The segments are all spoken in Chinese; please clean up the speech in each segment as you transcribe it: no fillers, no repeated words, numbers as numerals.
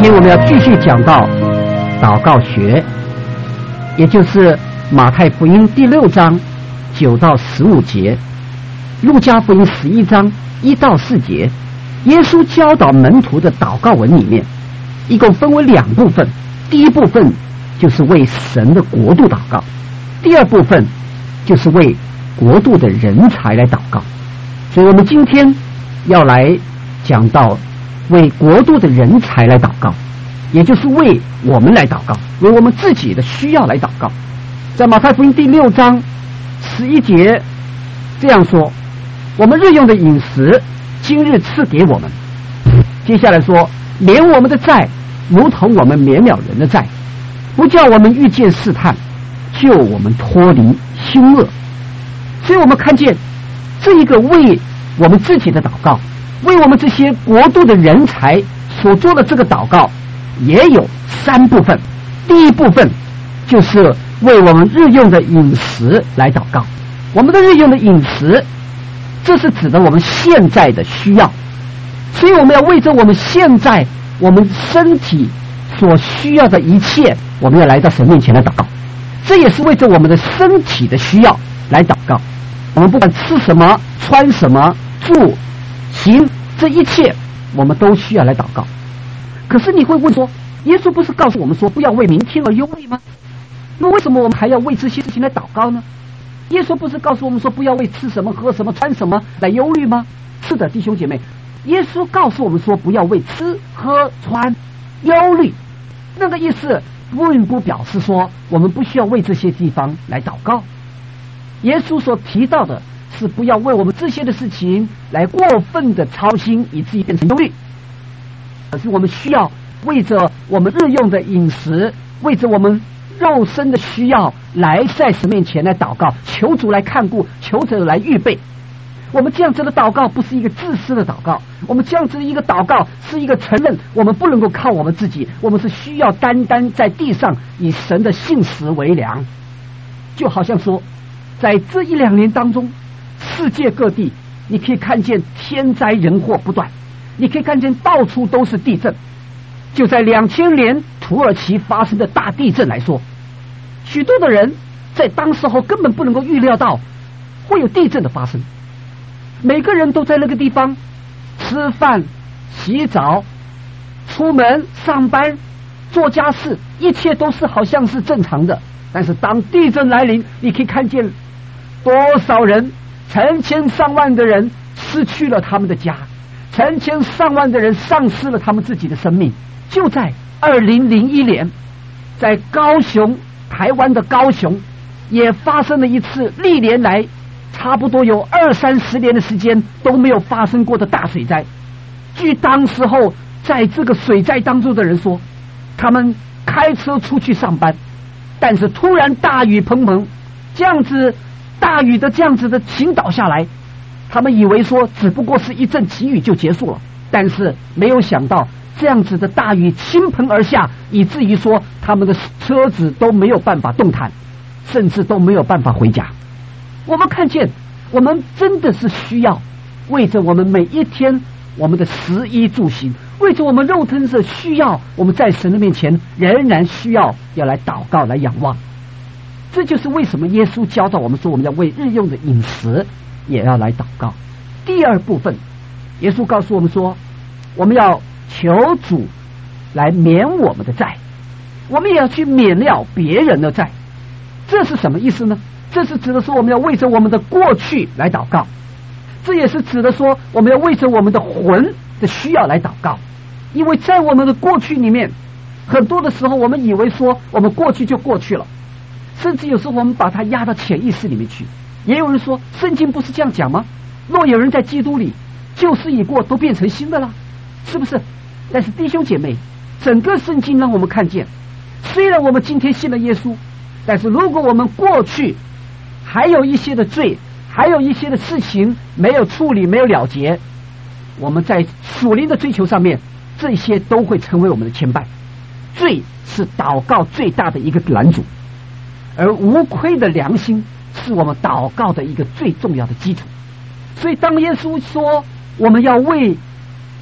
天我们要继续讲到祷告学，也就是马太福音第6章9到15节，路加福音11章1到4节。耶稣教导门徒的祷告文里面，一共分为2部分。第一部分就是为神的国度祷告，第二部分就是为国度的人才来祷告。所以我们今天要来讲到为国度的人才来祷告，也就是为我们来祷告，为我们自己的需要来祷告。在马太福音第6章11节这样说：我们日用的饮食今日赐给我们。接下来说，免我们的债如同我们免了人的债，不叫我们遇见试探，救我们脱离凶恶。所以我们看见这一个为我们自己的祷告，为我们这些国度的人才所做的这个祷告也有3部分。第一部分就是为我们日用的饮食来祷告。我们的日用的饮食，这是指的我们现在的需要，所以我们要为着我们现在我们身体所需要的一切，我们要来到神面前来祷告。这也是为着我们的身体的需要来祷告。我们不管吃什么、穿什么、住、行，这一切我们都需要来祷告。可是你会问说，耶稣不是告诉我们说不要为明天而忧虑吗？那为什么我们还要为这些事情来祷告呢？耶稣不是告诉我们说不要为吃什么、喝什么、穿什么来忧虑吗？是的，弟兄姐妹，耶稣告诉我们说不要为吃喝穿忧虑，那个意思并不表示说我们不需要为这些地方来祷告。耶稣所提到的是不要为我们这些的事情来过分的操心，以至于变成忧虑，而是我们需要为着我们日用的饮食，为着我们肉身的需要来在神面前来祷告，求主来看顾，求主来预备。我们这样子的祷告不是一个自私的祷告，我们这样子的一个祷告是一个承认我们不能够靠我们自己，我们是需要单单在地上以神的信实为粮。就好像说在这1-2年当中，世界各地你可以看见天灾人祸不断，你可以看见到处都是地震。就在2000年土耳其发生的大地震来说，许多的人在当时候根本不能够预料到会有地震的发生，每个人都在那个地方吃饭、洗澡、出门、上班、做家事，一切都是好像是正常的。但是当地震来临，你可以看见多少人，成千上万的人失去了他们的家，成千上万的人丧失了他们自己的生命。就在2001年，在高雄，台湾的高雄也发生了一次历年来差不多有20-30年的时间都没有发生过的大水灾。据当时候在这个水灾当中的人说，他们开车出去上班，但是突然大雨滂沱，这样子大雨的这样子的倾倒下来，他们以为说只不过是一阵奇雨就结束了，但是没有想到这样子的大雨倾盆而下，以至于说他们的车子都没有办法动弹，甚至都没有办法回家。我们看见我们真的是需要为着我们每一天我们的食衣住行，为着我们肉身的需要，我们在神的面前仍然需要要来祷告，来仰望。这就是为什么耶稣教导我们说我们要为日用的饮食也要来祷告。第二部分，耶稣告诉我们说我们要求主来免我们的债，我们也要去免了别人的债。这是什么意思呢？这是指的说我们要为着我们的过去来祷告，这也是指的说我们要为着我们的魂的需要来祷告。因为在我们的过去里面，很多的时候我们以为说我们过去就过去了，甚至有时候我们把它压到潜意识里面去。也有人说圣经不是这样讲吗？若有人在基督里，旧事已过，都变成新的了，是不是？但是弟兄姐妹，整个圣经让我们看见，虽然我们今天信了耶稣，但是如果我们过去还有一些的罪，还有一些的事情没有处理，没有了结，我们在属灵的追求上面，这些都会成为我们的牵绊。罪是祷告最大的一个拦阻，而无愧的良心是我们祷告的一个最重要的基础。所以当耶稣说我们要为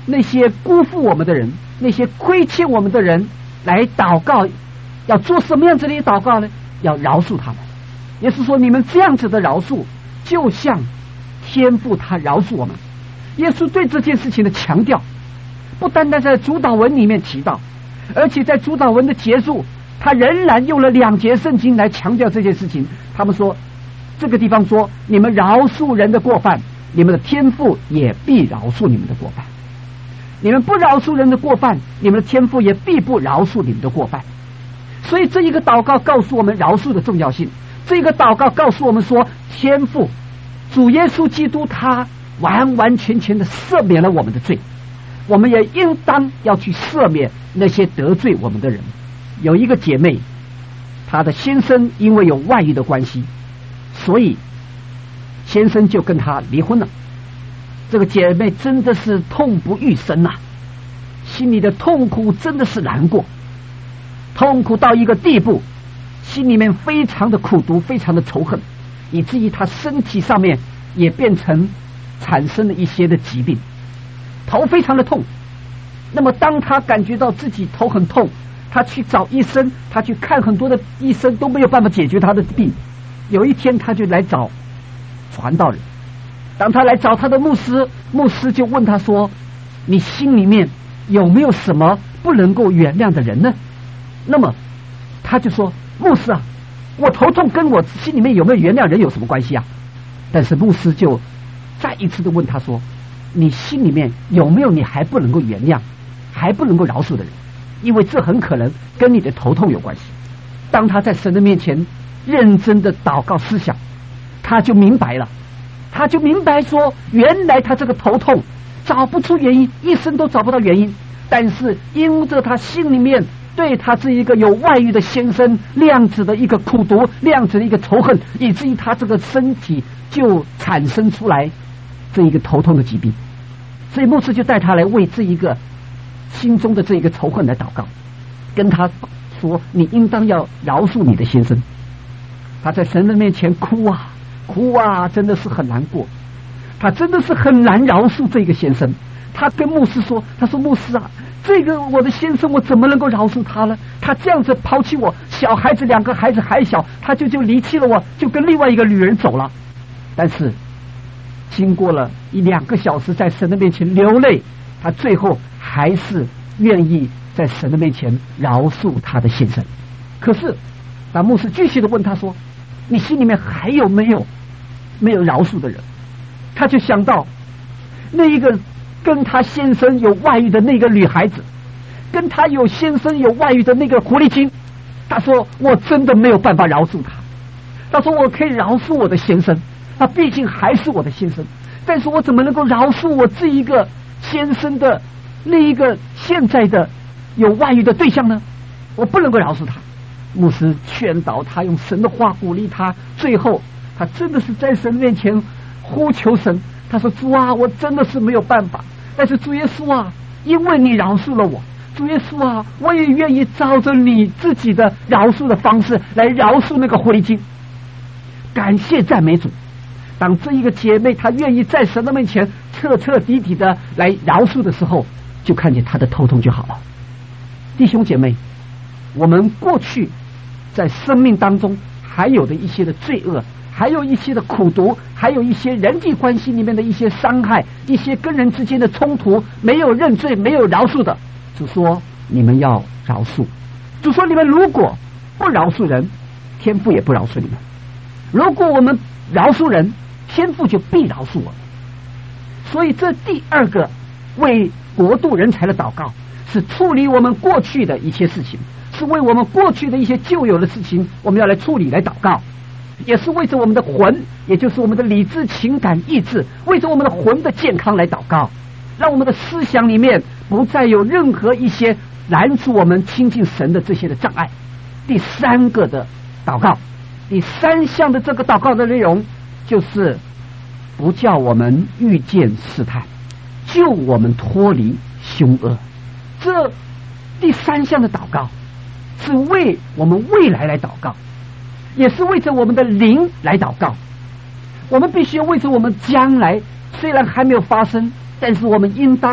那些辜负我们的人，那些亏欠我们的人来祷告。要做什么样子的祷告呢？要饶恕他们。也是说，你们这样子的饶恕，就像天父他饶恕我们。耶稣对这件事情的强调，不单单在主祷文里面提到，而且在主祷文的结束，他仍然用了2节圣经来强调这件事情。他们说，这个地方说，你们饶恕人的过犯，你们的天父也必饶恕你们的过犯；你们不饶恕人的过犯，你们的天父也必不饶恕你们的过犯。所以这一个祷告告诉我们饶恕的重要性，这个祷告告诉我们说，天父主耶稣基督他完完全全的赦免了我们的罪，我们也应当要去赦免那些得罪我们的人。有一个姐妹，她的先生因为有外遇的关系，所以先生就跟她离婚了。这个姐妹真的是痛不欲生呐，心里的痛苦真的是难过，痛苦到一个地步，心里面非常的苦毒，非常的仇恨，以至于她身体上面也变成产生了一些的疾病，头非常的痛。那么当她感觉到自己头很痛，她去找医生，她去看很多的医生都没有办法解决她的病。有一天她就来找传道人，当她来找她的牧师，牧师就问她说，你心里面有没有什么不能够原谅的人呢？那么她就说，牧师啊，我头痛跟我心里面有没有原谅人有什么关系啊？但是牧师就再一次的问她说，你心里面有没有你还不能够原谅还不能够饶恕的人？因为这很可能跟你的头痛有关系。当他在神的面前认真的祷告思想，他就明白了，他就明白说，原来他这个头痛找不出原因，一生都找不到原因，但是因着他心里面对他这一个有外遇的先生量子的一个苦毒，量子的一个仇恨，以至于他这个身体就产生出来这一个头痛的疾病。所以牧师就带他来为这一个心中的这一个仇恨来祷告，跟他说，你应当要饶恕你的先生。他在神的面前哭啊哭啊，真的是很难过，他真的是很难饶恕这个先生。他跟牧师说，他说，牧师啊，这个我的先生我怎么能够饶恕他呢？他这样子抛弃我，小孩子2个孩子还小，他就离弃了我，就跟另外一个女人走了。但是经过了1-2个小时在神的面前流泪，他最后还是愿意在神的面前饶恕他的先生。可是当牧师继续的问他说，你心里面还有没有饶恕的人？他就想到那一个跟他先生有外遇的那个女孩子，跟他有先生有外遇的那个狐狸精。他说，我真的没有办法饶恕他。他说，我可以饶恕我的先生，他毕竟还是我的先生，但是我怎么能够饶恕我这一个先生的那一个现在的有外遇的对象呢？我不能够饶恕他。牧师劝导他，用神的话鼓励他，最后他真的是在神面前呼求神。他说，主啊，我真的是没有办法，但是主耶稣啊，因为你饶恕了我，主耶稣啊，我也愿意照着你自己的饶恕的方式来饶恕那个狐狸精。感谢赞美主。当这一个姐妹她愿意在神的面前彻彻底底的来饶恕的时候，就看见她的头痛就好了。弟兄姐妹，我们过去在生命当中还有的一些的罪恶，还有一些的苦毒，还有一些人际关系里面的一些伤害，一些跟人之间的冲突，没有认罪没有饶恕的，主说你们要饶恕。主说，你们如果不饶恕人，天父也不饶恕你们；如果我们饶恕人，天父就必饶恕我们。所以这第2个为国度人才的祷告，是处理我们过去的一些事情，是为我们过去的一些旧有的事情我们要来处理来祷告，也是为着我们的魂，也就是我们的理智情感意志，为着我们的魂的健康来祷告，让我们的思想里面不再有任何一些拦阻我们亲近神的这些的障碍。第3个的祷告，第3项的这个祷告的内容，就是不叫我们遇见试探，救我们脱离凶恶。这第3项的祷告是为我们未来来祷告，也是为着我们的灵来祷告。我们必须为着我们将来虽然还没有发生，但是我们应当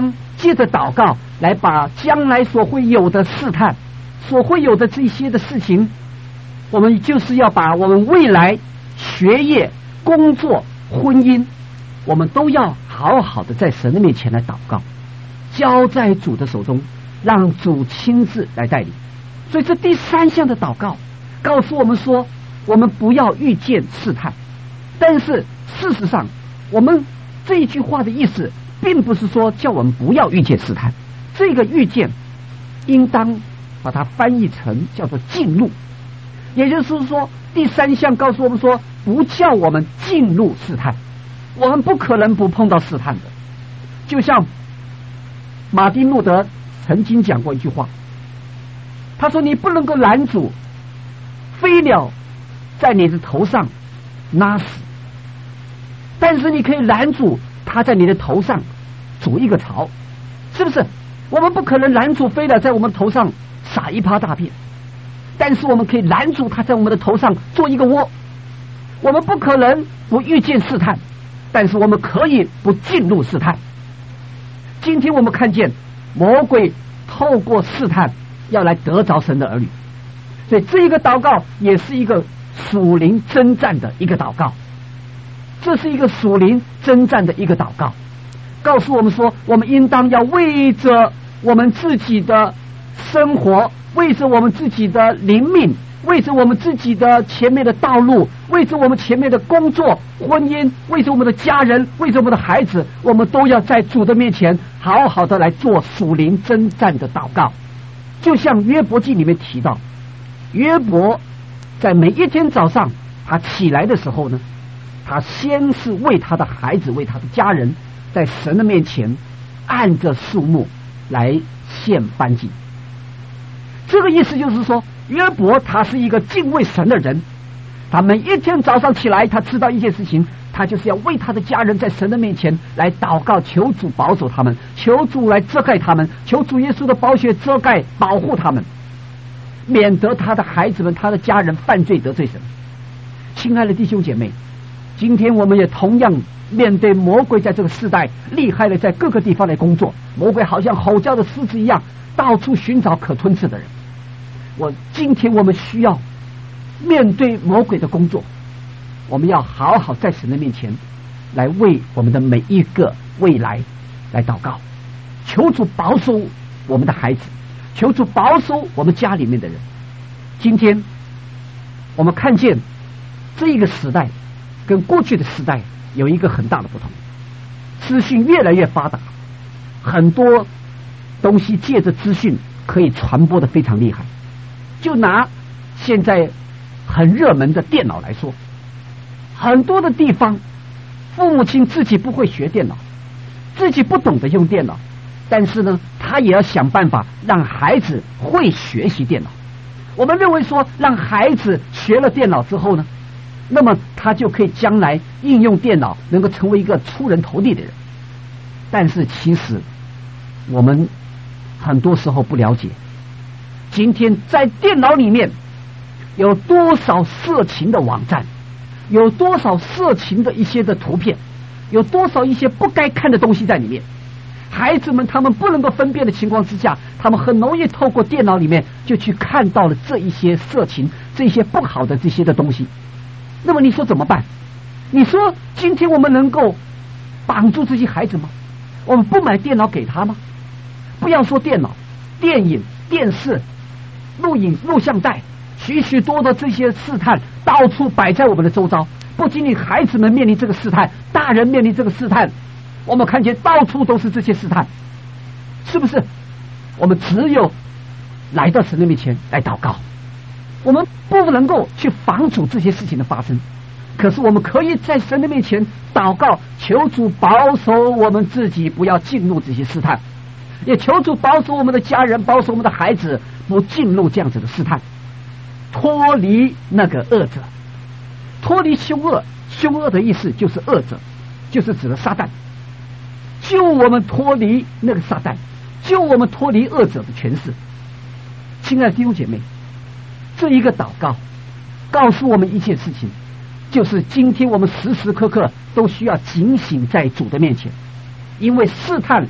借着祷告来把将来所会有的试探，所会有的这些的事情，我们就是要把我们未来学业、工作、婚姻，我们都要好好的在神的面前来祷告，交在主的手中，让主亲自来带领。所以这第3项的祷告告诉我们说，我们不要遇见试探。但是事实上，我们这一句话的意思并不是说叫我们不要遇见试探，这个遇见应当把它翻译成叫做进入。也就是说，第3项告诉我们说，不叫我们进入试探，我们不可能不碰到试探的。就像马丁路德曾经讲过一句话，他说你不能够拦阻飞鸟在你的头上拉屎，但是你可以拦阻它在你的头上筑一个巢，是不是？我们不可能拦阻飞鸟在我们头上撒一泡大便，但是我们可以拦阻它在我们的头上做一个窝。我们不可能不遇见试探，但是我们可以不进入试探。今天我们看见魔鬼透过试探要来得着神的儿女，所以这一个祷告也是一个属灵征战的一个祷告，这是一个属灵征战的一个祷告，告诉我们说，我们应当要为着我们自己的生活，为着我们自己的灵命，为着我们自己的前面的道路，为着我们前面的工作、婚姻，为着我们的家人，为着我们的孩子，我们都要在主的面前好好的来做属灵征战的祷告。就像约伯记里面提到，约伯在每一天早上他起来的时候呢，他先是为他的孩子、为他的家人，在神的面前按着数目来献燔祭。这个意思就是说，约伯他是一个敬畏神的人，他每一天早上起来，他知道一件事情，他就是要为他的家人在神的面前来祷告，求主保守他们，求主来遮盖他们，求主耶稣的宝血遮盖保护他们，免得他的孩子们、他的家人犯罪得罪神。亲爱的弟兄姐妹，今天我们也同样面对魔鬼在这个世代厉害的在各个地方来工作，魔鬼好像吼叫的狮子一样，到处寻找可吞噬的人。今天我们需要面对魔鬼的工作，我们要好好在神的面前来为我们的每一个未来来祷告，求主保守我们的孩子，求主保守我们家里面的人。今天我们看见这一个时代跟过去的时代有一个很大的不同，资讯越来越发达，很多东西借着资讯可以传播的非常厉害。就拿现在很热门的电脑来说，很多的地方父母亲自己不会学电脑，自己不懂得用电脑，但是呢他也要想办法让孩子会学习电脑。我们认为说，让孩子学了电脑之后呢，那么他就可以将来应用电脑，能够成为一个出人头地的人。但是其实我们很多时候不了解，今天在电脑里面有多少色情的网站，有多少色情的一些的图片，有多少一些不该看的东西在里面。孩子们他们不能够分辨的情况之下，他们很容易透过电脑里面就去看到了这一些色情、这些不好的这些的东西。那么你说怎么办？你说今天我们能够绑住这些孩子吗？我们不买电脑给他吗？不要说电脑，电影、电视、录影、录像带，许许多多这些试探到处摆在我们的周遭。不仅仅孩子们面临这个试探，大人面临这个试探，我们看见到处都是这些试探，是不是？我们只有来到神的面前来祷告，我们不能够去防止这些事情的发生，可是我们可以在神的面前祷告，求主保守我们自己不要进入这些试探，也求主保守我们的家人，保守我们的孩子不进入这样子的试探，脱离那个恶者，脱离凶恶。凶恶的意思就是恶者，就是指的撒旦。救我们脱离那个撒旦，救我们脱离恶者的权势。亲爱的弟兄姐妹，这一个祷告告诉我们一件事情，就是今天我们时时刻刻都需要警醒在主的面前，因为试探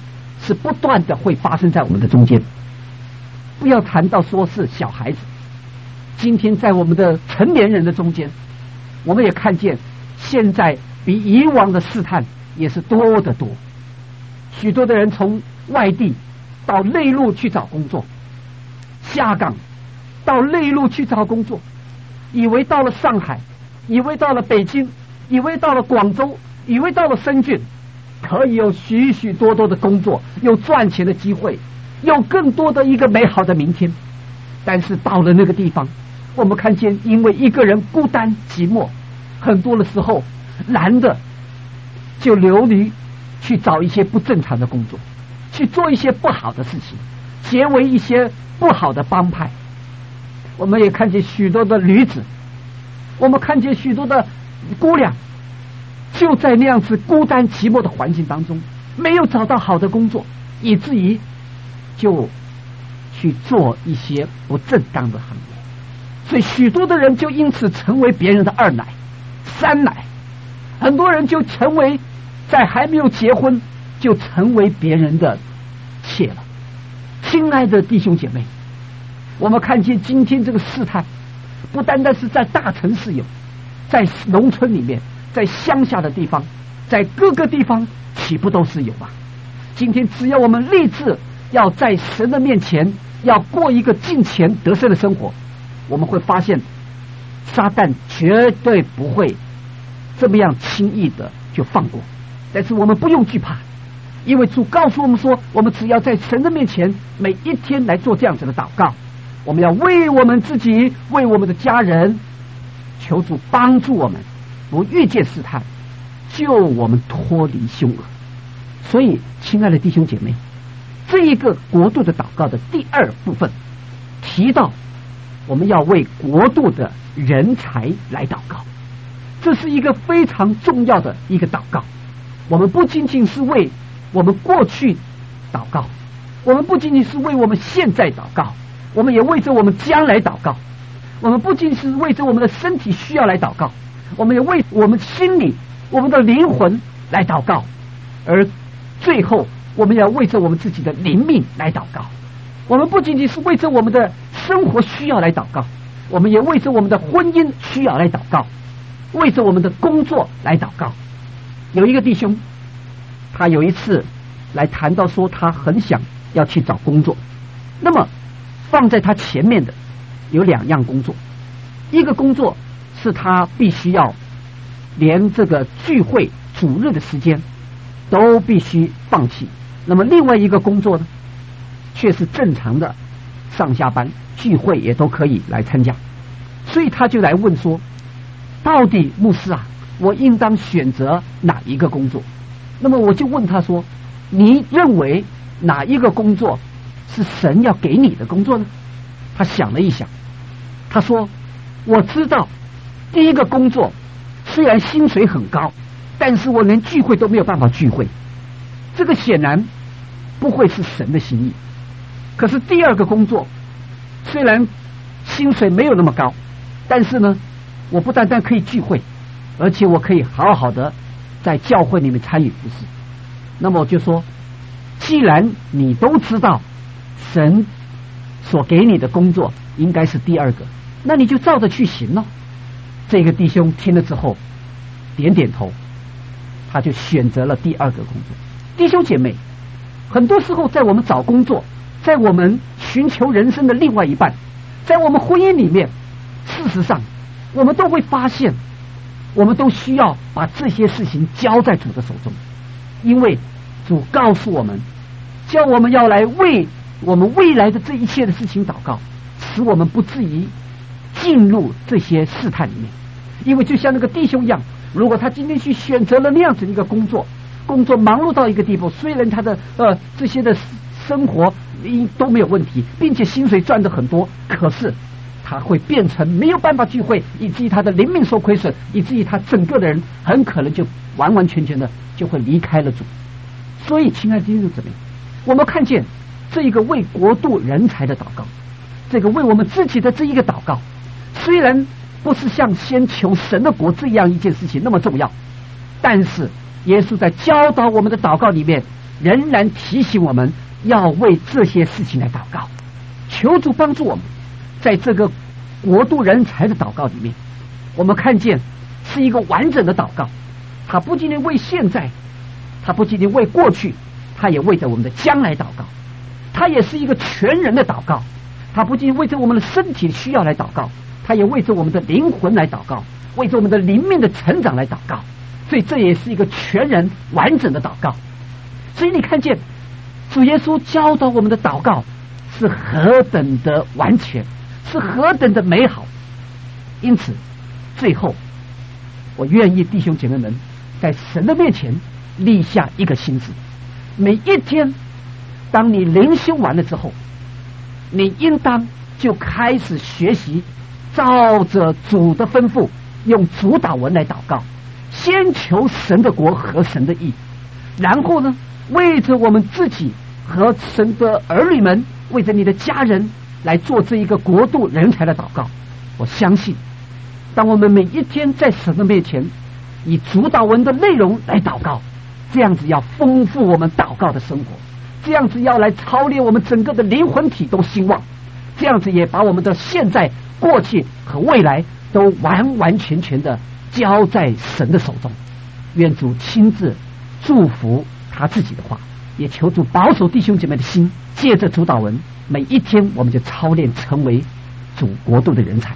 是不断的会发生在我们的中间。不要谈到说是小孩子，今天在我们的成年人的中间，我们也看见现在比以往的试探也是多得多。许多的人从外地到内陆去找工作，下岗到内陆去找工作，以为到了上海，以为到了北京，以为到了广州，以为到了深圳，可以有许许多多的工作，有赚钱的机会，有更多的一个美好的明天。但是到了那个地方，我们看见因为一个人孤单寂寞，很多的时候男的就流离去找一些不正常的工作，去做一些不好的事情，结为一些不好的帮派。我们也看见许多的女子，我们看见许多的姑娘，就在那样子孤单寂寞的环境当中，没有找到好的工作，以至于就去做一些不正当的行业。所以许多的人就因此成为别人的二奶三奶，很多人就成为在还没有结婚就成为别人的妾了。亲爱的弟兄姐妹，我们看见今天这个事态不单单是在大城市有，在农村里面，在乡下的地方，在各个地方岂不都是有吗？今天只要我们立志要在神的面前要过一个敬虔得胜的生活，我们会发现撒旦绝对不会这么样轻易的就放过。但是我们不用惧怕，因为主告诉我们说，我们只要在神的面前每一天来做这样子的祷告，我们要为我们自己，为我们的家人，求主帮助我们不遇见试探，救我们脱离凶恶。所以亲爱的弟兄姐妹，这一个国度的祷告的第二部分提到我们要为国度的人才来祷告，这是一个非常重要的一个祷告。我们不仅仅是为我们过去祷告，我们不仅仅是为我们现在祷告，我们也为着我们将来祷告。我们不仅是为着我们的身体需要来祷告，我们也为我们心里我们的灵魂来祷告，而最后我们要为着我们自己的灵命来祷告。我们不仅仅是为着我们的生活需要来祷告，我们也为着我们的婚姻需要来祷告，为着我们的工作来祷告。有一个弟兄，他有一次来谈到说他很想要去找工作，那么放在他前面的有两样工作，一个工作是他必须要连这个聚会主日的时间都必须放弃，那么另外一个工作呢，却是正常的上下班聚会也都可以来参加。所以他就来问说，到底牧师啊，我应当选择哪一个工作？那么我就问他说，你认为哪一个工作是神要给你的工作呢？他想了一想，他说，我知道第一个工作虽然薪水很高，但是我连聚会都没有办法聚会，这个显然不会是神的心意。可是第二个工作虽然薪水没有那么高，但是呢，我不单单可以聚会，而且我可以好好的在教会里面参与服事。那么我就说，既然你都知道神所给你的工作应该是第二个，那你就照着去行了。这个弟兄听了之后点点头，他就选择了第二个工作。弟兄姐妹，很多时候在我们找工作，在我们寻求人生的另外一半，在我们婚姻里面，事实上我们都会发现，我们都需要把这些事情交在主的手中，因为主告诉我们，叫我们要来为我们未来的这一切的事情祷告，使我们不至于进入这些试探里面。因为就像那个弟兄一样，如果他今天去选择了那样子的一个工作忙碌到一个地步，虽然他的这些的生活都没有问题，并且薪水赚得很多，可是他会变成没有办法聚会，以至于他的灵命受亏损，以至于他整个的人很可能就完完全全的就会离开了主。所以亲爱的弟兄姊妹，我们看见这一个为国度人才的祷告，这个为我们自己的这一个祷告，虽然不是像先求神的国这样一件事情那么重要，但是耶稣在教导我们的祷告里面仍然提醒我们要为这些事情来祷告，求主帮助我们。在这个国度人才的祷告里面，我们看见是一个完整的祷告，它不仅仅为现在，它不仅仅为过去，它也为着我们的将来祷告。它也是一个全人的祷告，它不仅仅为着我们的身体需要来祷告，它也为着我们的灵魂来祷告，为着我们的灵命的成长来祷告。所以这也是一个全人完整的祷告。所以你看见主耶稣教导我们的祷告是何等的完全，是何等的美好。因此最后我愿意弟兄姐妹们在神的面前立下一个心志，每一天当你灵修完了之后，你应当就开始学习照着主的吩咐用主祷文来祷告，先求神的国和神的义，然后呢为着我们自己和神的儿女们，为着你的家人来做这一个国度人才的祷告。我相信当我们每一天在神的面前以主祷文的内容来祷告，这样子要丰富我们祷告的生活，这样子要来操练我们整个的灵魂体都兴旺，这样子也把我们的现在、过去和未来都完完全全的交在神的手中。愿主亲自祝福他自己的话，也求主保守弟兄姐妹的心，借着主祷文每一天我们就操练成为主国度的人才。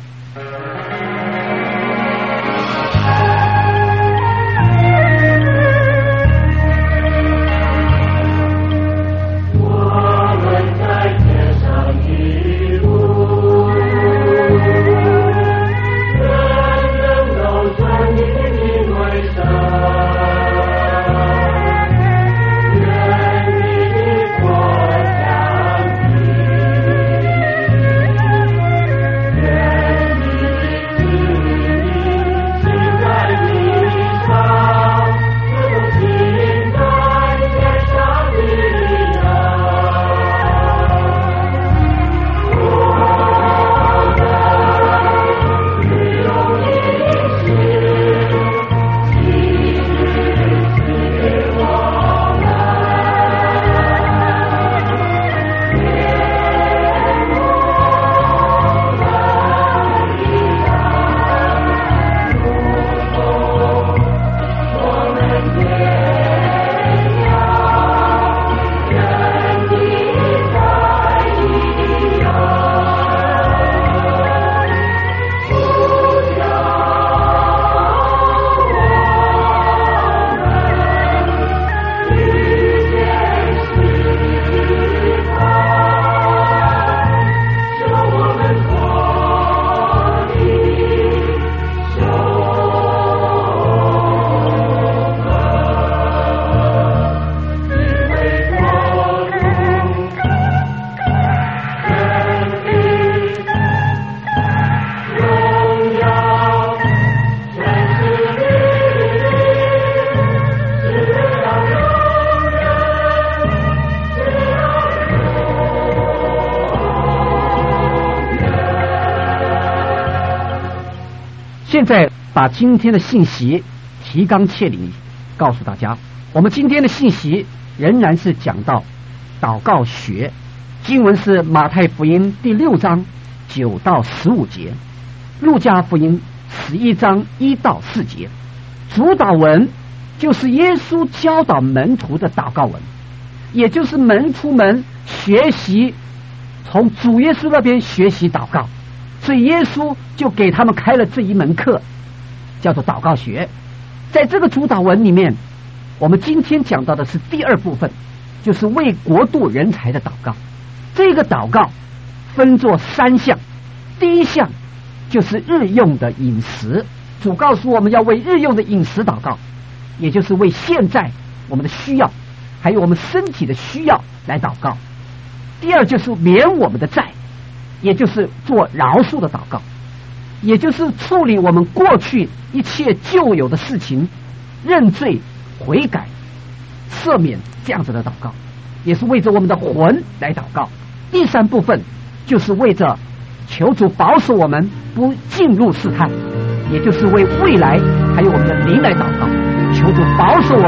现在把今天的信息提纲挈领告诉大家。我们今天的信息仍然是讲到祷告学，经文是马太福音第6章9到15节，路加福音11章1到4节。主祷文就是耶稣教导门徒的祷告文，也就是门徒们学习从主耶稣那边学习祷告，所以耶稣就给他们开了这一门课，叫做祷告学。在这个主祷文里面，我们今天讲到的是第2部分，就是为国度人才的祷告。这个祷告分作3项，第一项就是日用的饮食，主告诉我们要为日用的饮食祷告，也就是为现在我们的需要还有我们身体的需要来祷告。第2就是免我们的债，也就是做饶恕的祷告，也就是处理我们过去一切旧有的事情，认罪悔改赦免这样子的祷告，也是为着我们的魂来祷告。第3部分就是为着求主保守我们不进入试探，也就是为未来还有我们的灵来祷告，求主保守我们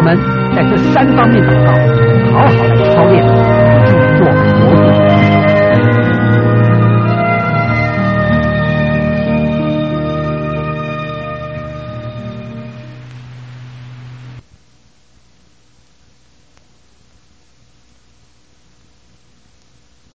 在这3方面祷告，好好来操练。